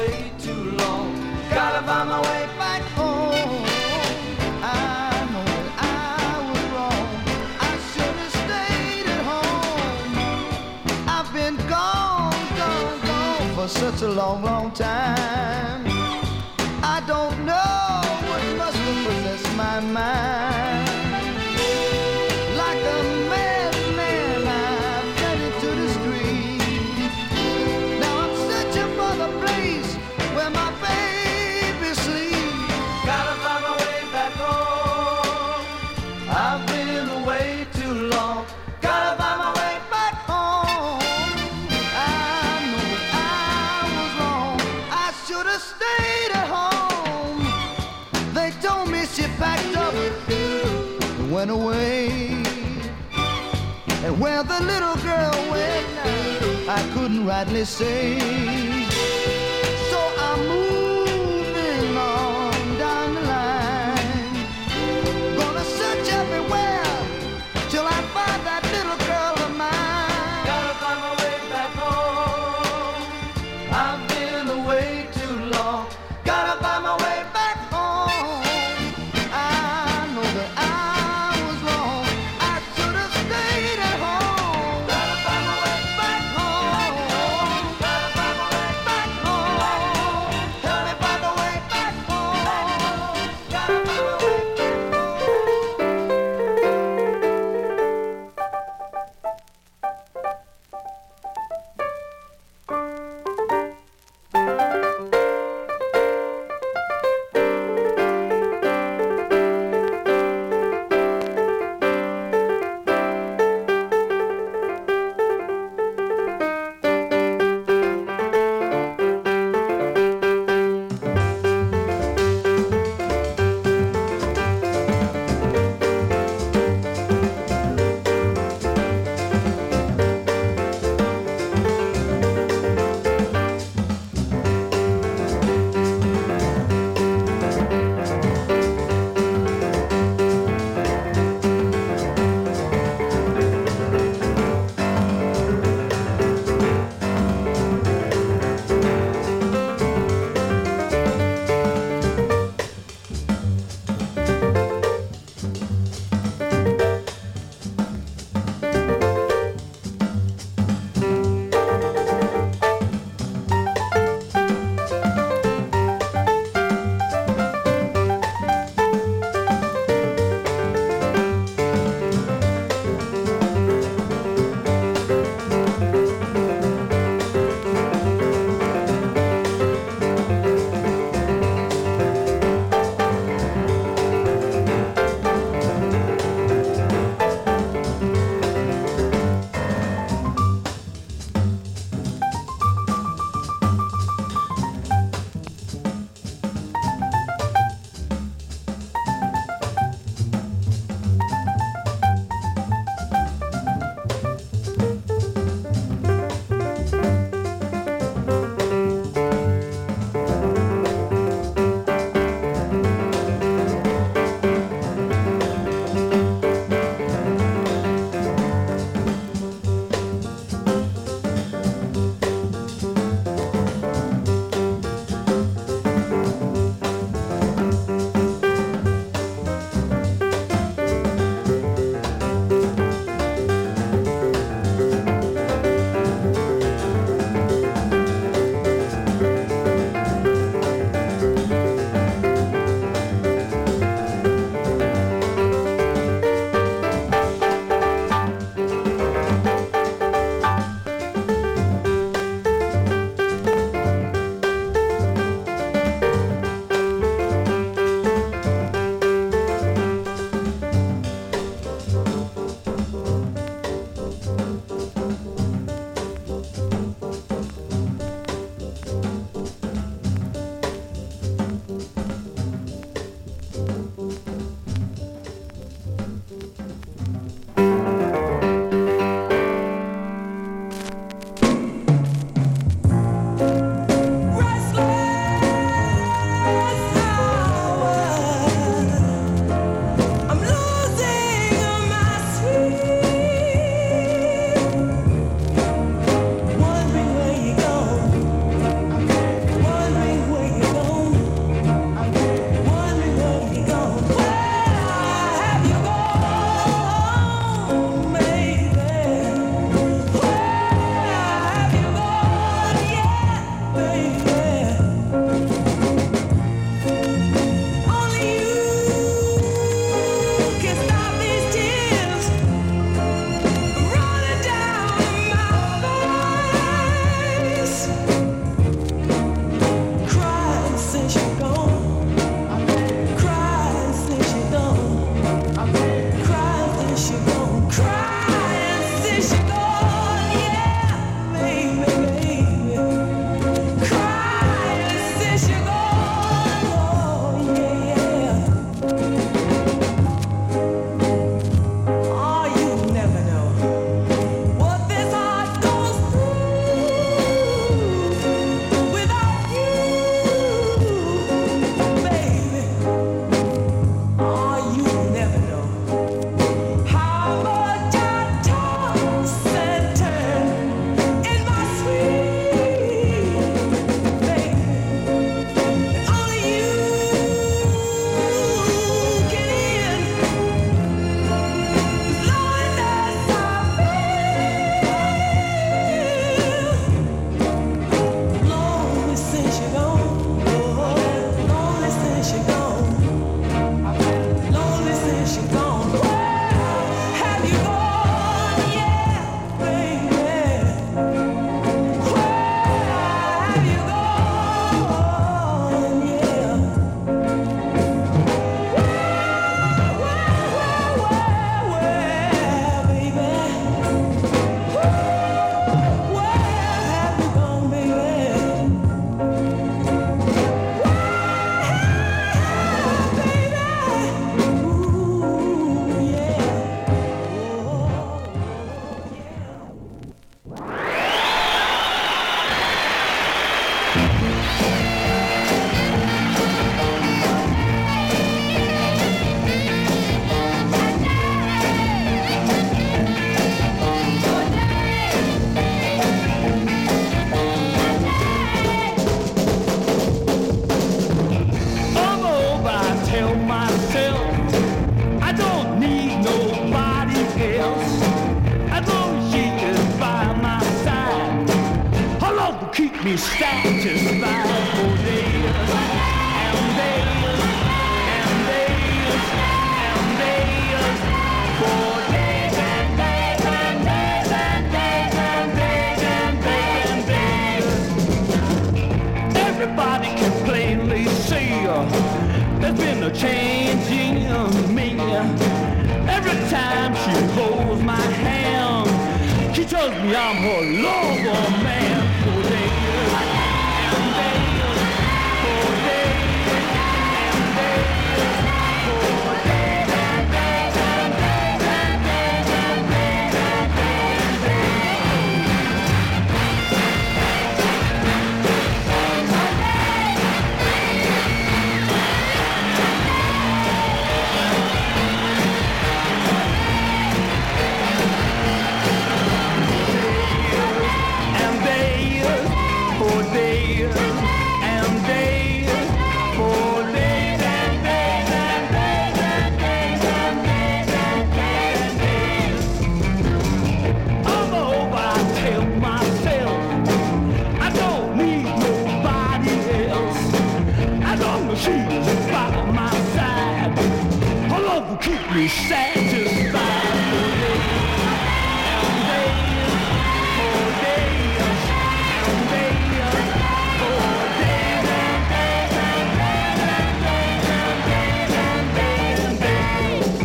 way too long. Gotta find my way back home. I know that I was wrong. I should have stayed at home. I've been gone for such a long, long time. I don't know what must have possessed my mind. Like a madman, I've run into the street. Now I'm searching for the place where my baby sleeps. Gotta find my way back home. I've been away too long. Gotta find my way back home. I know that I was wrong. I should have stayed at home. They told me she packed up and went away. And where the little girl went now, I couldn't rightly say. So I'm moving on down the line. Gonna search everywhere till I find that little girl of mine. Gotta find my way back home. I've been away too long. Gotta find my way back home. I know that I was wrong. I should have stayed at home. Gotta find my way back home. Gotta find my way satisfied for days and days and days and days, for days and days and days and days and days and days and days. Everybody can plainly see there's been a change in me. Every time she holds my hand, she tells me I'm her lover man. For days and days, for days and days, for days and days and days and days and days and keep me satisfied for days and days, for days and days, for days and days and days and days and days and days and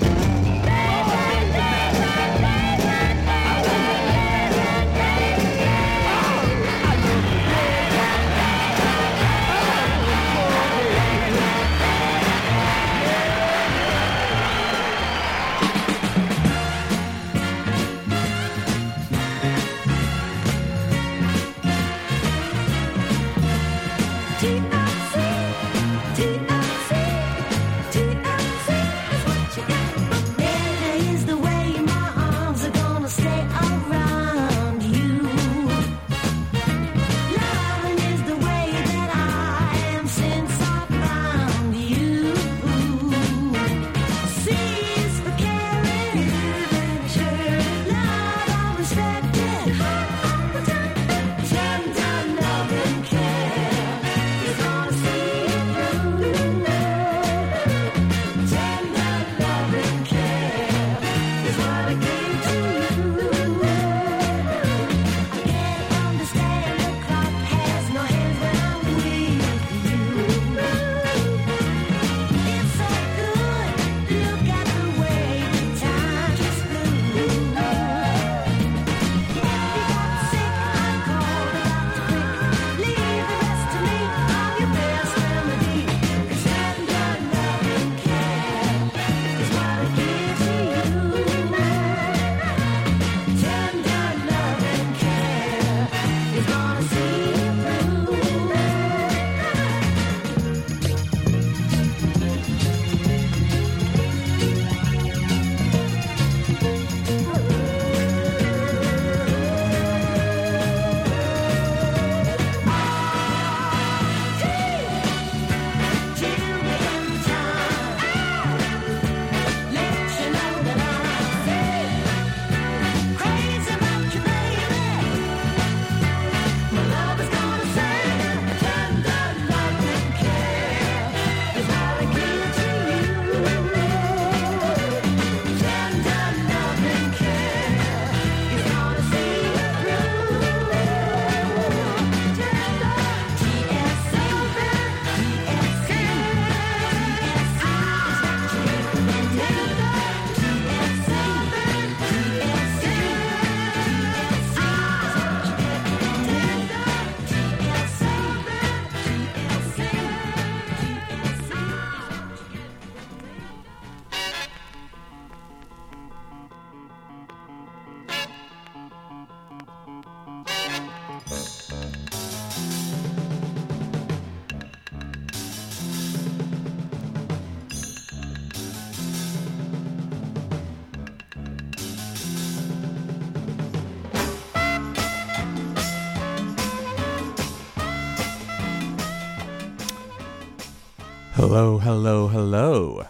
Hello, hello, hello.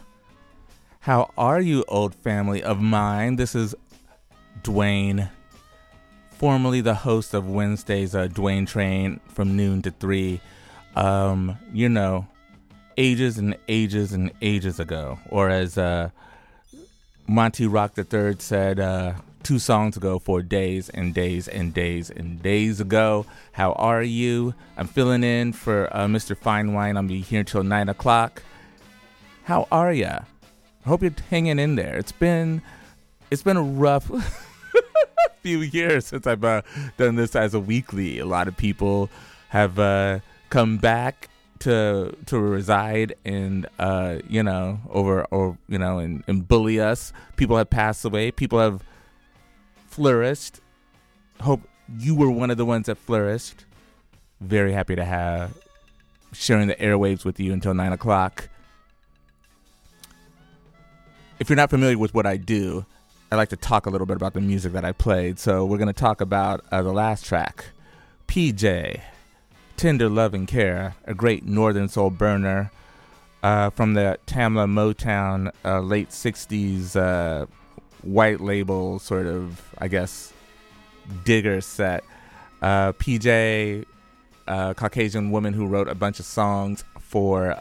How are you, old family of mine? This is Dwayne formerly the host of Wednesday's Dwayne Train from noon to 3. You know, ages and ages and ages ago. Or as Monty Rock III said 2 songs ago, for days and days and days and days ago. How are you? I'm filling in for Mr. Fine Wine. I'll be here till 9 o'clock. How are ya? I hope you're hanging in there. It's been a rough few years since I've done this as a weekly. A lot of people have come back to reside and and bully us. People have passed away. People have flourished. Hope you were one of the ones that flourished. Very happy to have sharing the airwaves with you until 9 o'clock. If you're not familiar with what I do, I like to talk a little bit about the music that I played. So we're going to talk about the last track, PJ, Tender Love and Care, a great Northern Soul burner from the Tamla Motown late 60s white label sort of, I guess, digger set. PJ, Caucasian woman who wrote a bunch of songs for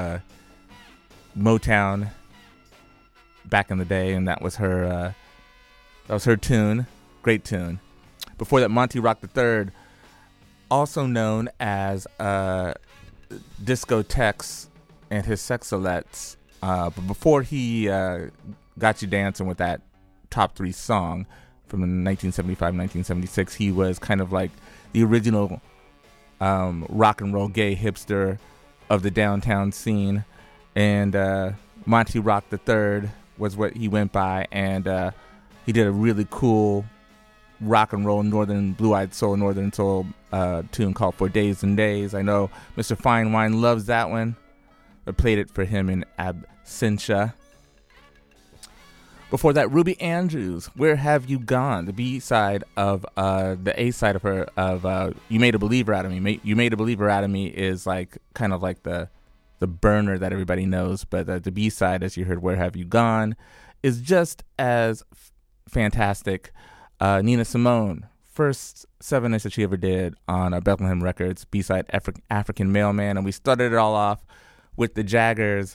Motown back in the day, and that was her tune. Great tune. Before that, Monty Rock III, also known as Disco Tex and his Sexolettes, but before he got you dancing with that top 3 song from 1975-1976, he was kind of like the original rock and roll gay hipster of the downtown scene, and Monty Rock III was what he went by, and he did a really cool rock and roll northern soul tune called For Days and Days. I know Mr. Fine Wine loves that one. I played it for him in absentia. Before that, Ruby Andrews, Where Have You Gone? The B-side of the A-side of her of You Made a Believer Out of Me. You Made a Believer Out of Me is like kind of like the burner that everybody knows, but the B-side, as you heard, Where Have You Gone, is just as fantastic. Nina Simone, first 7-inch that she ever did on Bethlehem Records, B-side African Mailman, and we started it all off with the Jaggers,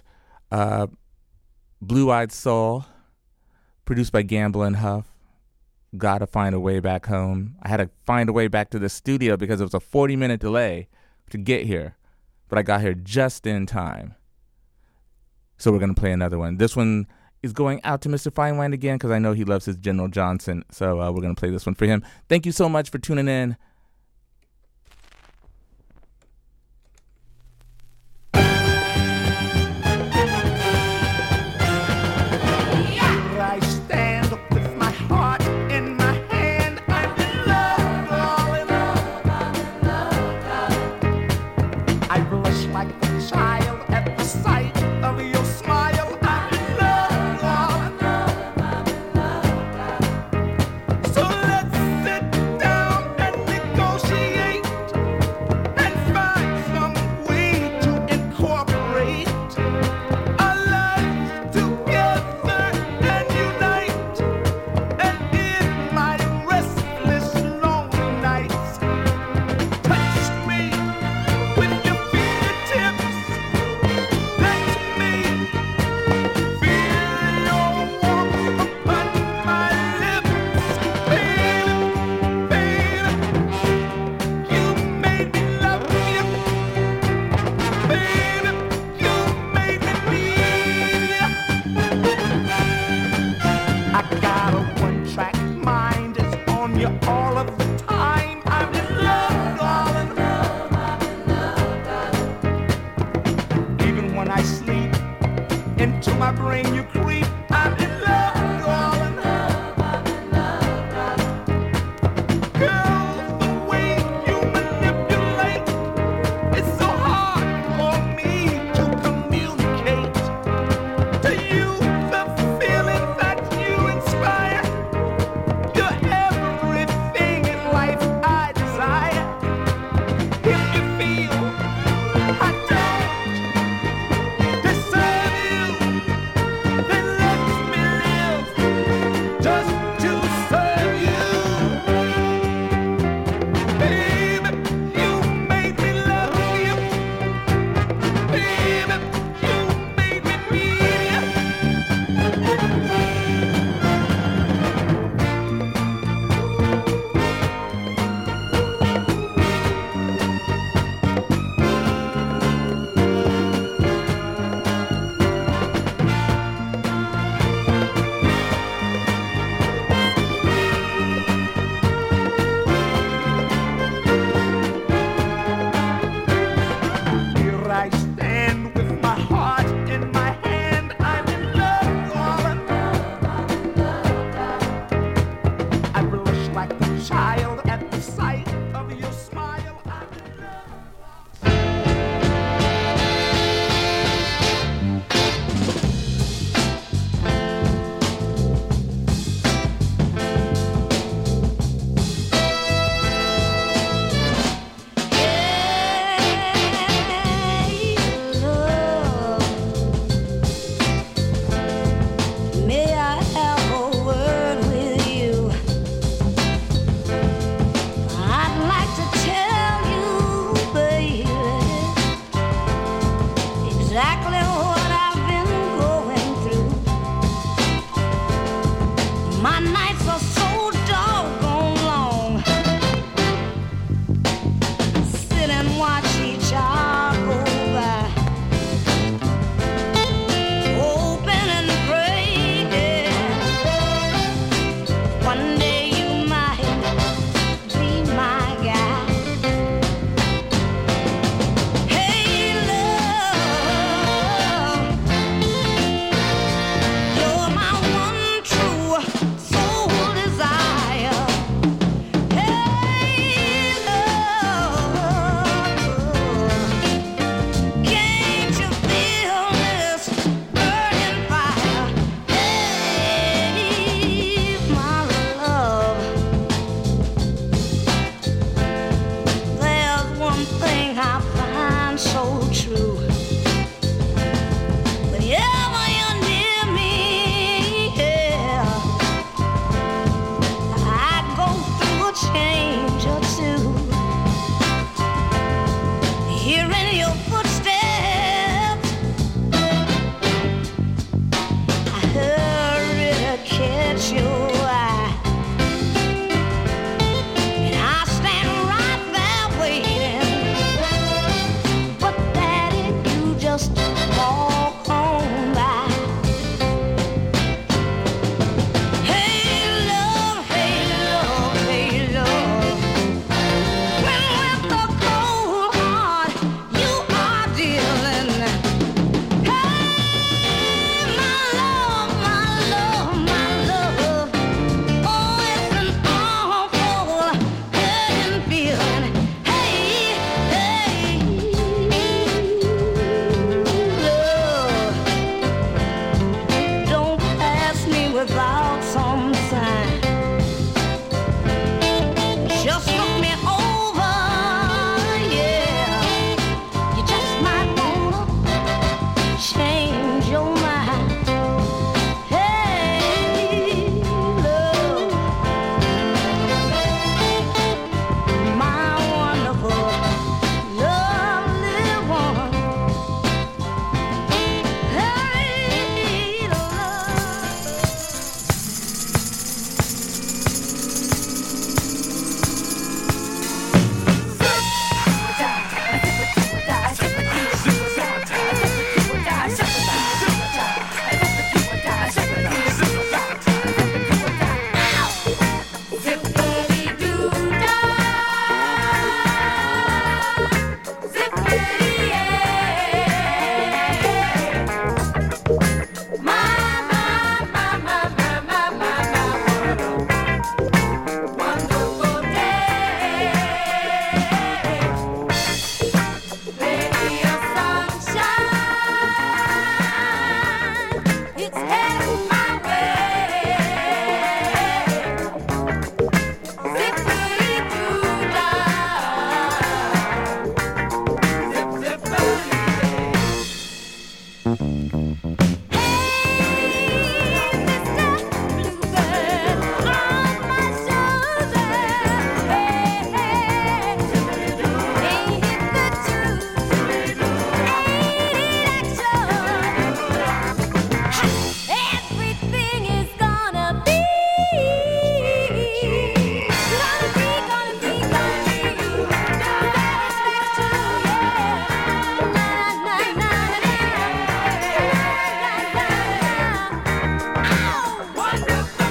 Blue Eyed Soul, produced by Gamble and Huff. Gotta Find a Way Back Home. I had to find a way back to the studio because it was a 40-minute delay to get here, but I got here just in time. So we're going to play another one. This one is going out to Mr. Fine Wine again because I know he loves his General Johnson. So we're going to play this one for him. Thank you so much for tuning in. I don't deserve you. just walk on by. Hey love, hey love, hey love. When with the cold heart you are dealing. Hey my love, my love, my love. Oh, it's an awful hurting feeling. Hey, hey, love, don't pass me without some sign. Just look me over, yeah. You just might wanna change your mind. Hey, love, my wonderful, lovely one. Hey, love. It's heading my way. Zippity-doo-dah. Zip, zippity-day. Hey, Mr. Bluebird, on my shoulder. Hey, hey, ain't it the truth? Ain't it action? Everything is gonna be, gonna be satisfaction, yeah. Na na na na. Wonderful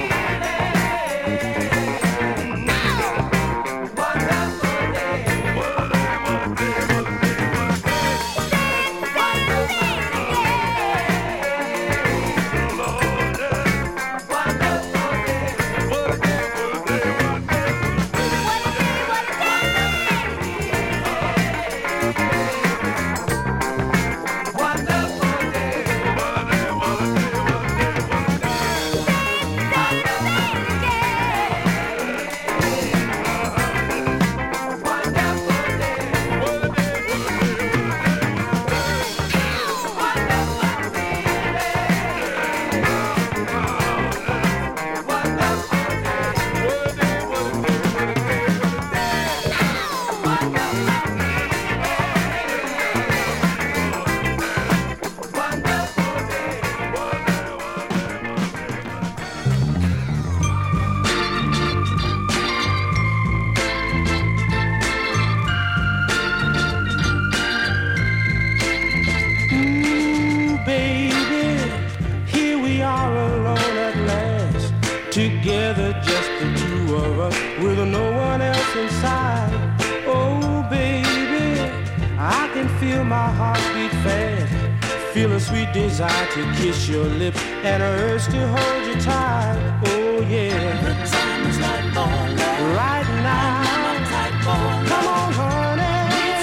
Baby, here we are alone at last. Together, just the two of us, with no one else inside. Oh, baby, I can feel my heart beat fast. Feel a sweet desire to kiss your lips and a urge to hold you tight. Oh, yeah. The time is right for love. Right now. Come on, honey.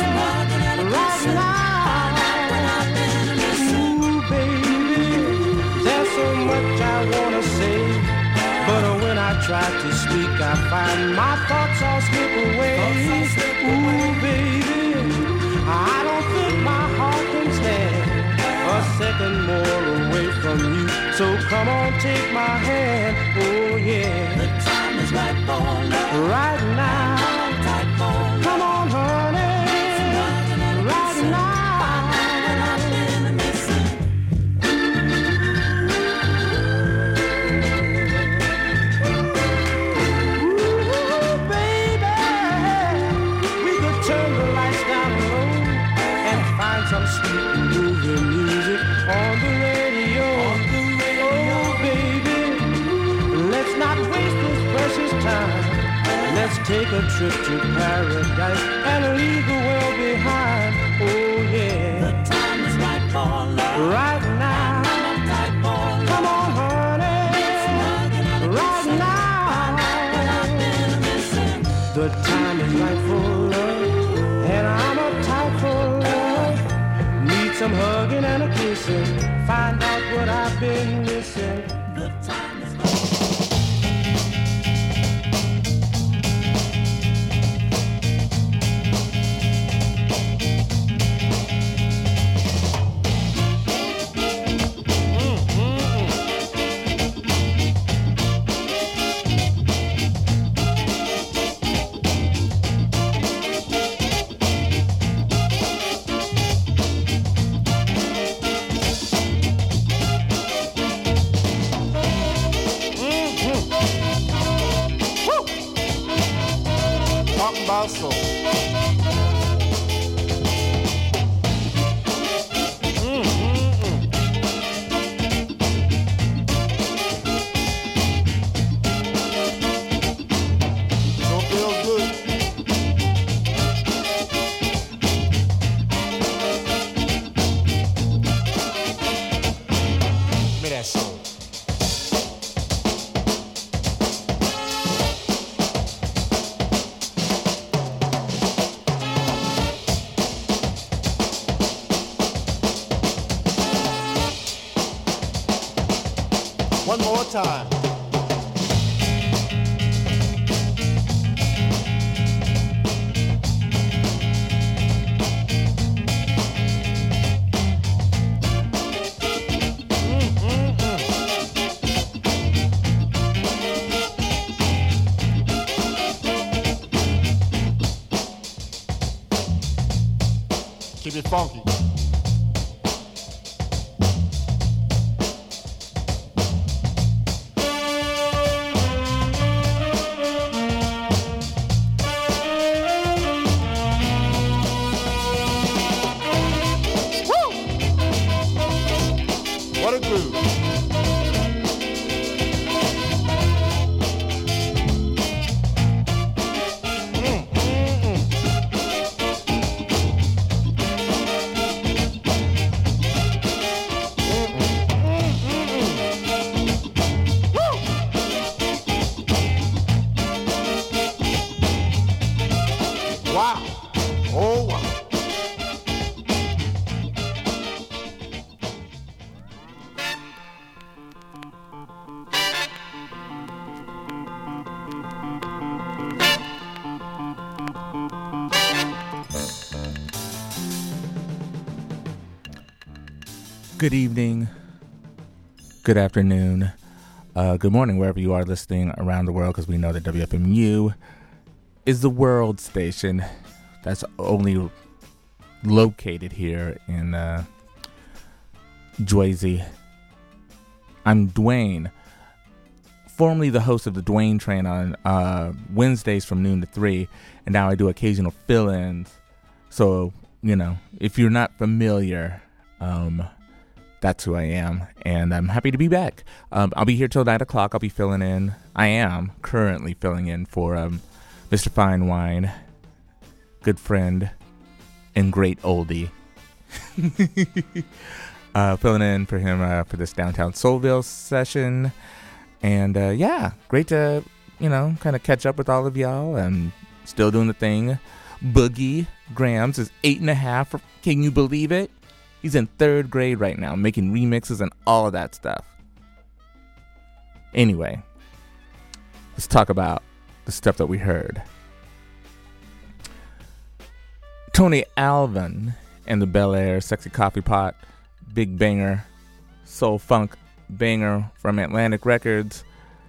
Right now. Ooh, baby, there's so much I wanna say, but when I try to speak, I find my thoughts all slip away. Ooh, baby, I don't think my heart can stand a second more away from you. So come on, take my hand. Oh yeah, the time is right for love. Right now. Come on, honey. Right now. Some sweet hear music on the radio. Oh, baby, let's not waste this precious time. Let's take a trip to paradise and leave the world behind. Oh, yeah. The time is right for love. Right now. Come on, honey. Right now. The time is right for love, and I'm uptight for love. Need some hugging and a kissing. Find out what I've been missing. The time is Bosco. Don't feel good. Give me that soul. One more time. Keep it funky. What a groove. Wow. Oh, wow. Good evening, good afternoon, good morning, wherever you are listening around the world, because we know that WFMU is the world station that's only located here in Jersey. I'm Dwayne, formerly the host of the Dwayne Train on Wednesdays from noon to 3, and now I do occasional fill-ins. So, you know, if you're not familiar, that's who I am, and I'm happy to be back. I'll be here till 9 o'clock. I'll be filling in. I am currently filling in for Mr. Fine Wine, good friend, and great oldie. Filling in for him for this Downtown Soulville session. And yeah, great to, you know, kind of catch up with all of y'all. I'm still doing the thing. Boogie Grams is 8.5. Can you believe it? He's in 3rd grade right now, making remixes and all of that stuff. Anyway, let's talk about the stuff that we heard. Tony Alvin and the Bel Air Sexy Coffee Pot, big banger, soul funk banger from Atlantic Records.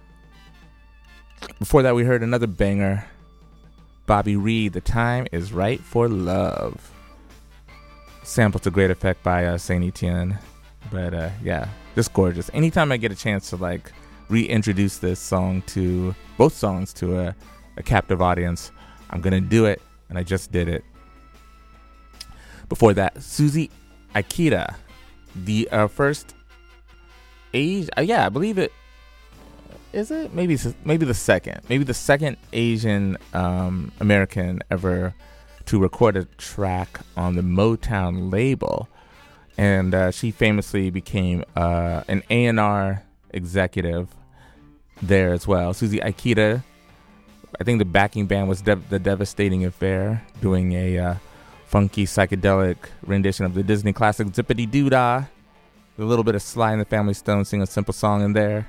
Before that, we heard another banger, Bobby Reed, The Time Is Right for Love. Sample to great effect by Saint Etienne. But yeah, just gorgeous. Anytime I get a chance to like reintroduce this song to, both songs to a captive audience, I'm gonna do it, and I just did it. Before that, Susie Aikida, the first Asian, I believe it is it maybe the second Asian American ever to record a track on the Motown label, and she famously became an A&R executive there as well. Susie Aikida, I think the backing band was The Devastating Affair, doing a funky psychedelic rendition of the Disney classic Zippity Doo-Dah. A little bit of Sly and the Family Stone sing a simple song in there.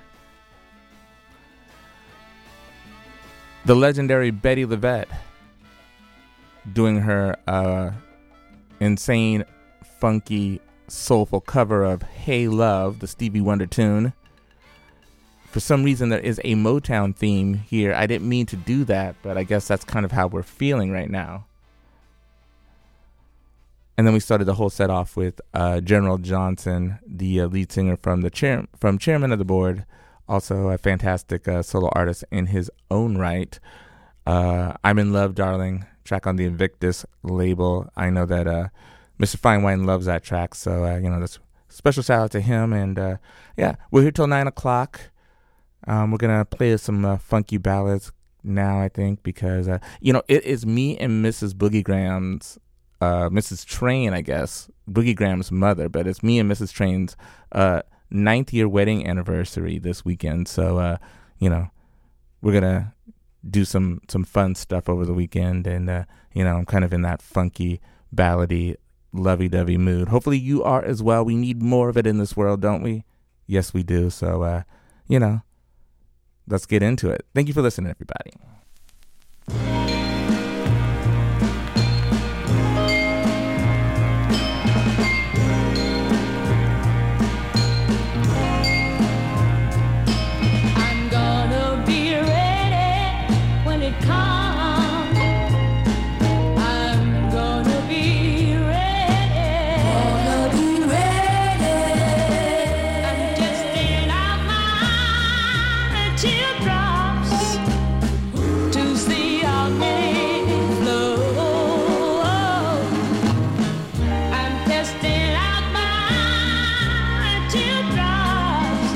The legendary Betty LaVette doing her insane, funky, soulful cover of Hey Love, the Stevie Wonder tune. For some reason, there is a Motown theme here. I didn't mean to do that, but I guess that's kind of how we're feeling right now. And then we started the whole set off with General Johnson, the lead singer from Chairman of the Board, also a fantastic solo artist in his own right. I'm in Love, Darling, track on the Invictus label. I know that Mr. Finewine loves that track, so that's a special shout out to him. And we're here till 9 o'clock. We're gonna play some funky ballads now, I think, because it is me and Mrs. Boogie Graham's, Mrs. Train, I guess, Boogie Graham's mother, but it's me and Mrs. Train's 9th year wedding anniversary this weekend. So we're gonna do some fun stuff over the weekend, and I'm kind of in that funky, ballady, lovey-dovey mood. Hopefully you are as well. We need more of it in this world, don't we? Yes, we do. So let's get into it. Thank you for listening, everybody. I'm gonna be ready when it comes. I'm gonna be ready. I'm testing out my teardrops to see how many flow. I'm testing out my teardrops.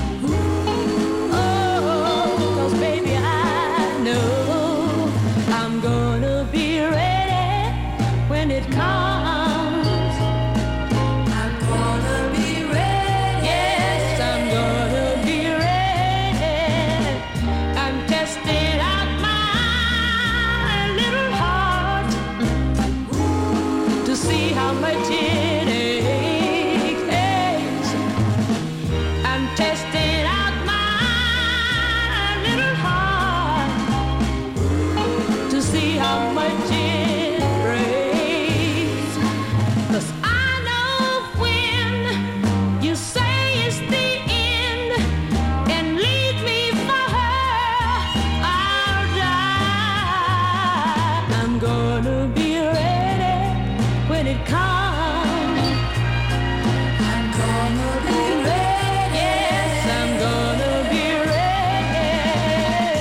Oh, 'cause baby, I know I'm gonna be ready when it comes. I'm gonna be ready. Yes, I'm gonna be ready. I'm testing out my little heart to see how much it aches. I'm testing out my little heart to see how much it breaks. 'Cause I know when you say it's the end and leave me for her, I'll die. I'm gonna be ready when it comes. I'm gonna be ready. Yes, I'm gonna be ready.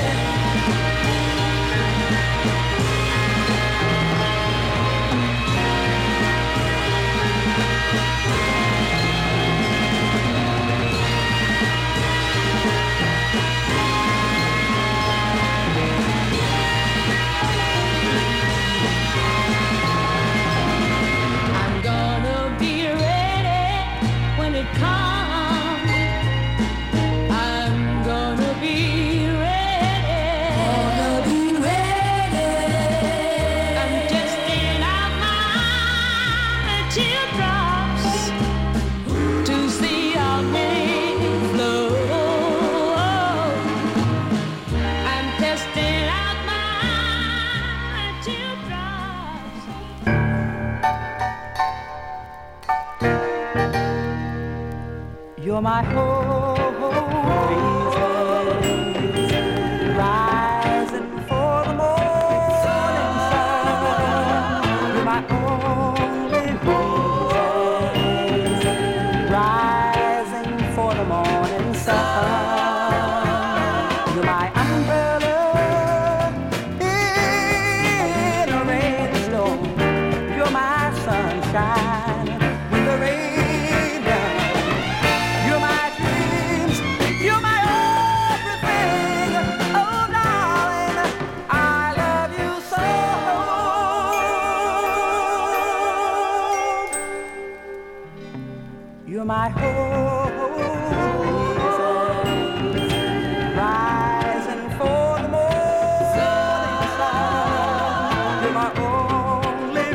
I'm gonna be ready when it comes. I'm gonna be ready. I'm testing out my teardrops to see how many flow. I'm testing out my teardrops. You're my hope, rising for the morning sun. You're my only reason, rising for the morning sun. You're my umbrella in a rainstorm. You're my sunshine when the You're my whole reason, rising for the morning sun. You're my only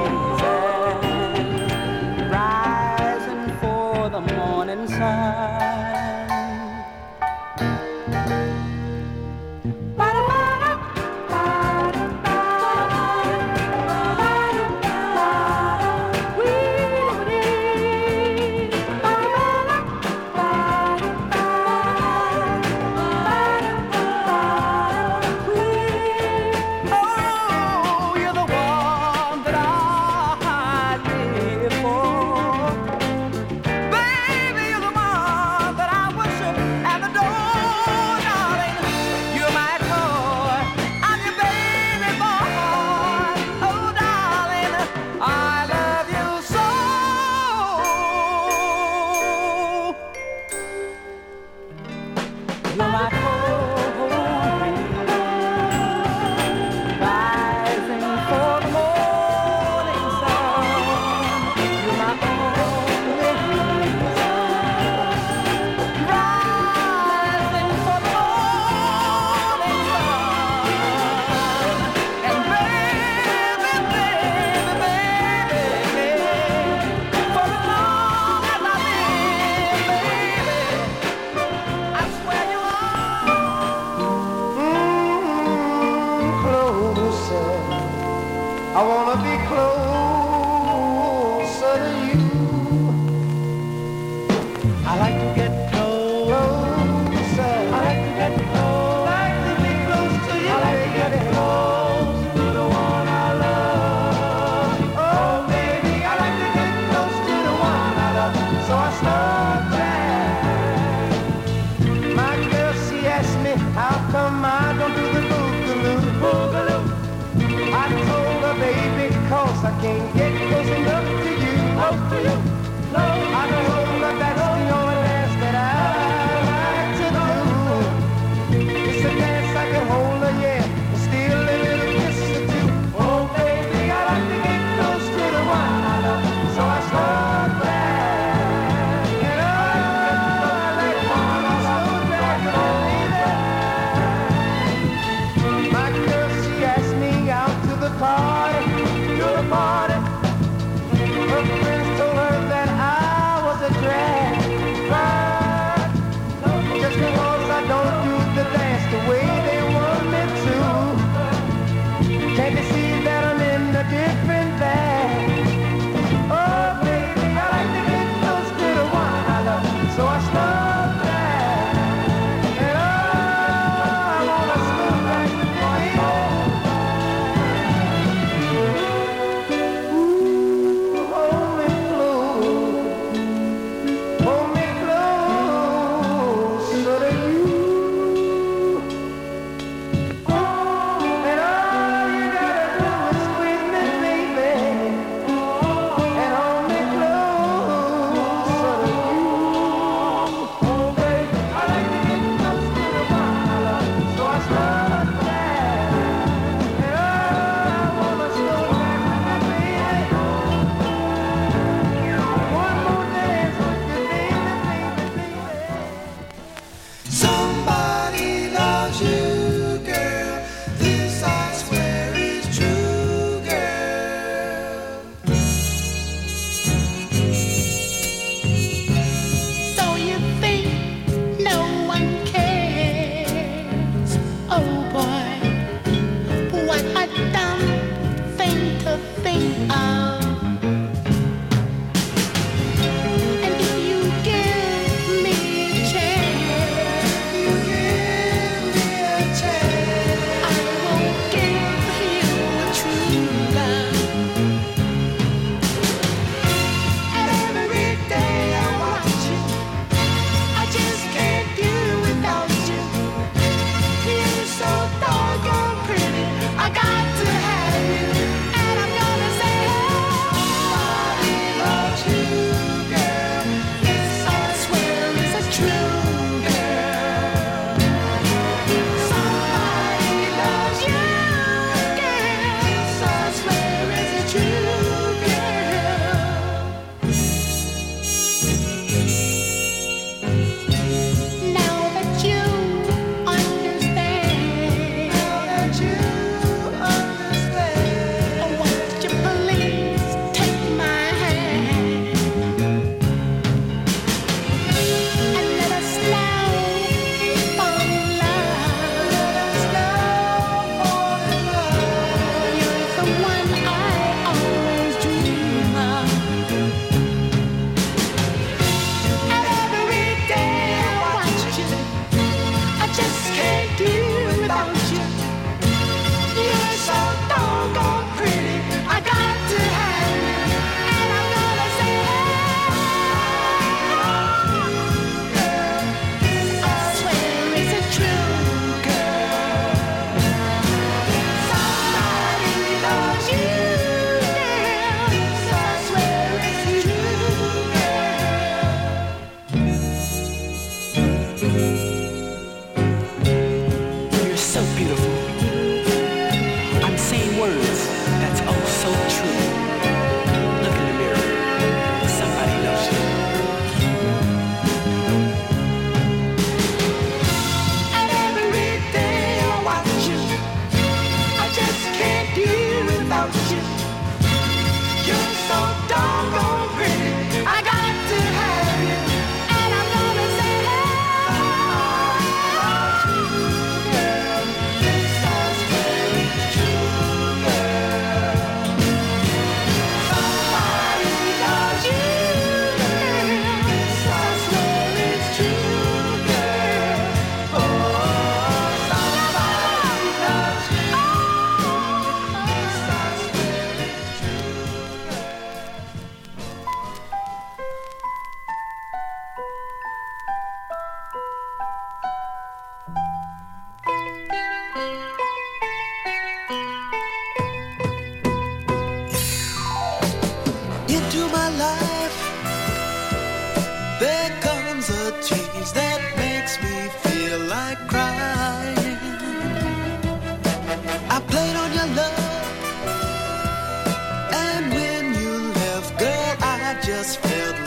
reason, rising for the morning sun.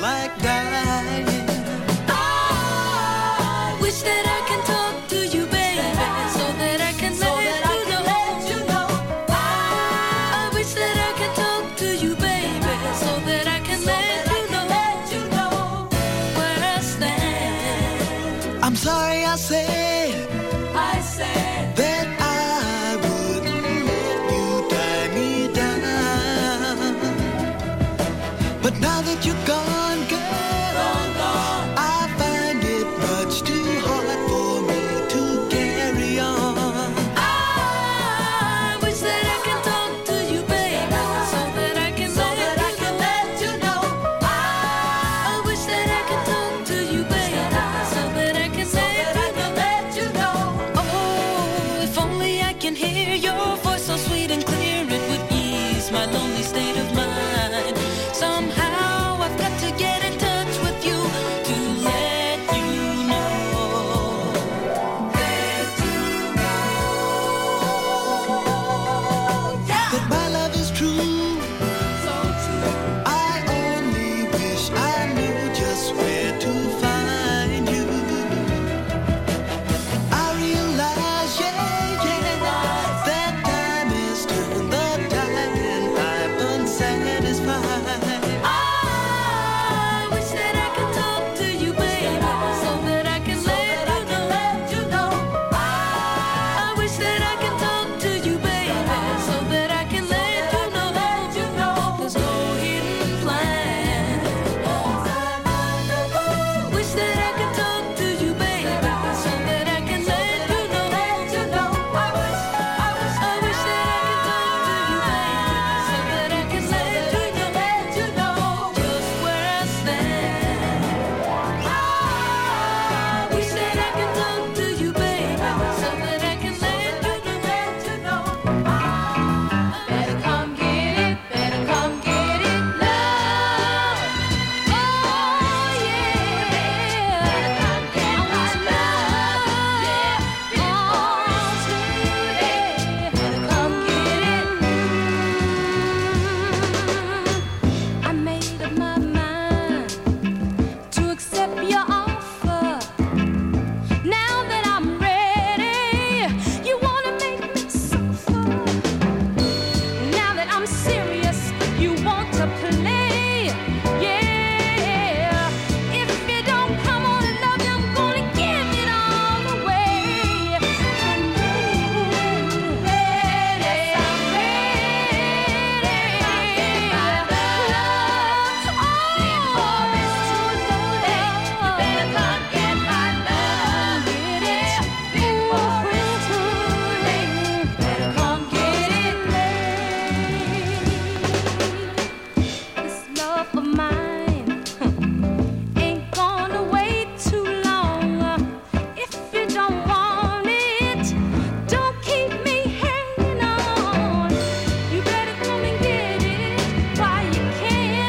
like dying. I wish that I can talk to you, baby, so that I can let you know. I wish that I can talk to you, baby, so that I can let you know where I stand. I'm sorry I said that I wouldn't let you tie me down. But now that you're gone, girl, I find it much too hard for me to carry on. I wish that I can talk to you, baby, so that I can let you know. I wish that I can talk to you, baby, so that I can let you know. Oh, if only I can hear your voice so sweet and clear, it would ease my lonely state of mind. Somehow I've got to get in touch with you to let you know. That my love is true. I only wish I knew just where to find you. I realize, that time has turned the tide and I'm unsatisfied. I wish that I could talk to you, baby, so that I can let you know. I wish that I could talk to you, baby, so that I can let you know. There's no hidden plan. Wish that I could talk to you, baby, so that I can let you know. I wish that I could talk to you, baby, so that I can let you know just where I stand. I wish that I could talk to you, baby, so that I can let you know. Better come get it, love. Oh yeah, I want to love, before it's too late. Better come get it. I made up my mind to accept your offer. Now that I'm ready, you wanna make me suffer. Now that I'm serious, you want to play. Yeah, if you don't come on and love me, I'm gonna give it all away. I'm ready. Yes, I'm ready. Love, before it's too late. You better come get my love. Before it's too late. Better come get it. This love of mine ain't gonna wait too long. If you don't want it, don't keep me hanging on. You better come and get it while you can,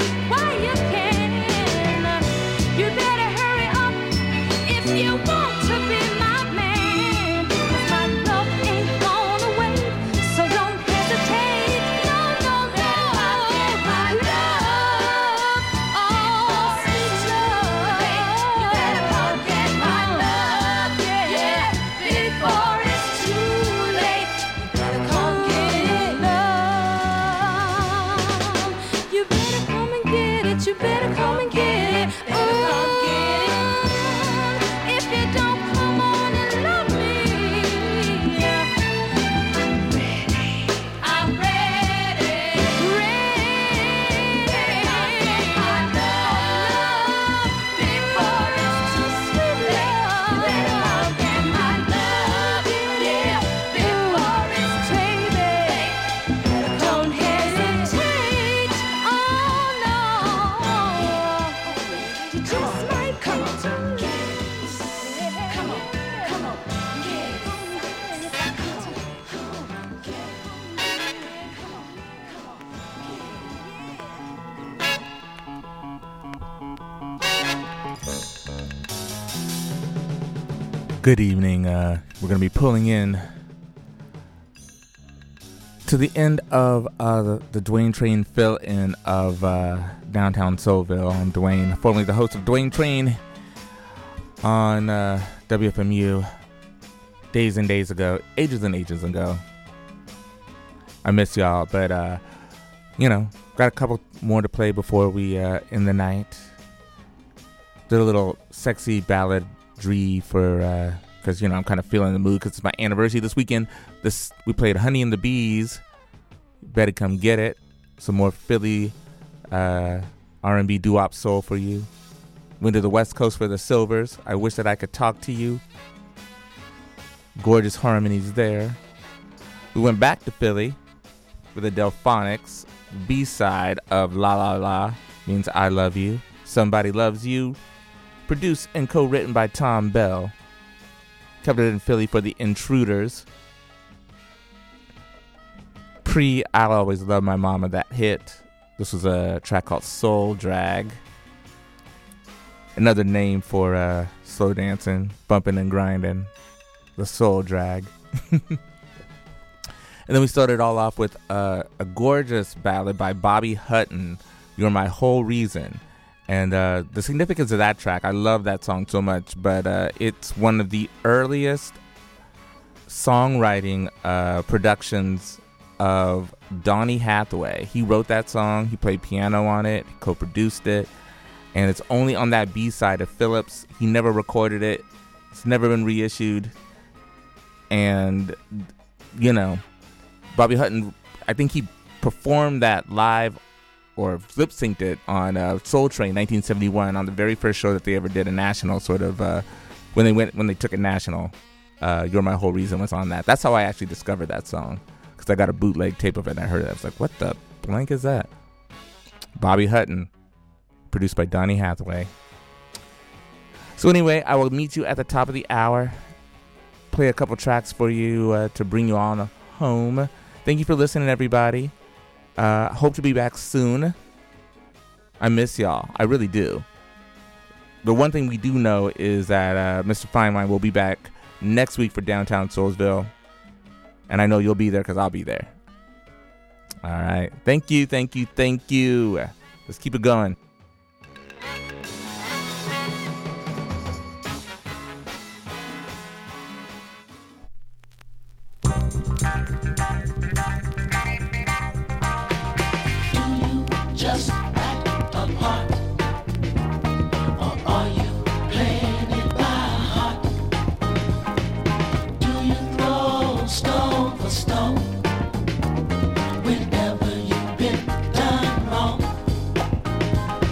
You better hurry up if you want to be my man. 'Cause my love ain't gonna wait, so don't hesitate. No, no, no. My love, oh sweet love. You better come get my love, yeah. Before it's too late, you better come get it, love. You better come and get it. You better come and get it. Better come get it. If you don't come on and love me, I'm ready. My love, before it's too late. You better come get my love, yeah. Before it's too late. Don't hesitate. Oh no, you just might come on. Come on, come on, Good evening. We're going to be pulling in to to the end of the Dwayne Train fill-in of Downtown Soulville. I'm Dwayne, formerly the host of Dwayne Train on WFMU days and days ago, ages and ages ago. I miss y'all, but, got a couple more to play before we end the night. Did a little sexy balladry for... because, I'm kind of feeling the mood because it's my anniversary this weekend. We played Honey and the Bees. Better come get it. Some more Philly R&B doo-wop soul for you. Went to the West Coast for the Silvers. I Wish That I Could Talk to You. Gorgeous harmonies there. We went back to Philly with the Delphonics. B-side of La La La means I Love You. Somebody Loves You. Produced and co-written by Tom Bell. Kept it in Philly for the Intruders. I'll Always Love My Mama, that hit. This was a track called Soul Drag. Another name for slow dancing, bumping and grinding. The Soul Drag. And then we started all off with a gorgeous ballad by Bobby Hutton, You're My Whole Reason. And the significance of that track, I love that song so much, but it's one of the earliest songwriting productions of Donny Hathaway. He wrote that song, he played piano on it, co-produced it, and it's only on that B-side of Phillips. He never recorded it. It's never been reissued. And, Bobby Hutton, I think he performed that live or lip synced it on Soul Train 1971 on the very first show that they ever did, a national sort of when they took it national. You're My Whole Reason was on that. That's how I actually discovered that song, because I got a bootleg tape of it and I heard it. I was like, what the blank is that? Bobby Hutton, produced by Donny Hathaway. So anyway, I will meet you at the top of the hour. Play a couple tracks for you to bring you on home. Thank you for listening, everybody. Hope to be back soon. I miss y'all. I really do. The one thing we do know is that Mr. Feinwine will be back next week for Downtown Soulsville. And I know you'll be there because I'll be there. All right. Thank you. Let's keep it going. Just act apart, or are you playing it by heart? Do you throw stone for stone whenever you've been done wrong?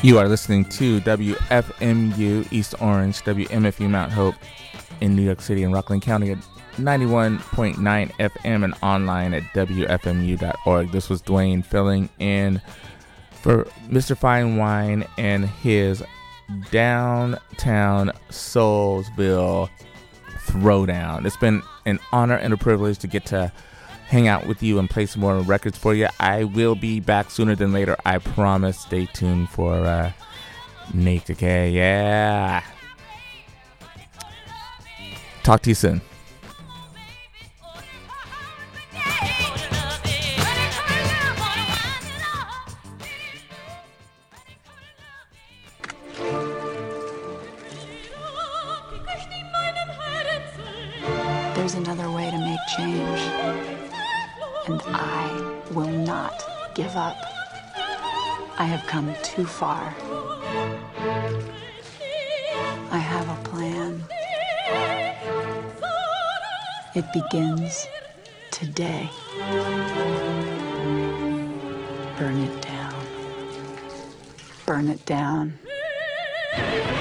You are listening to WFMU East Orange, WMFU Mount Hope in New York City and Rockland County at 91.9 FM and online at WFMU.org. This was Dwayne filling in for Mr. Fine Wine and his Downtown Soulsville Throwdown. It's been an honor and a privilege to get to hang out with you and play some more records for you. I will be back sooner than later, I promise. Stay tuned for Nate Decay. Yeah. Talk to you soon. There's another way to make change, and I will not give up. I have come too far. I have a plan. It begins today. Burn it down. Burn it down.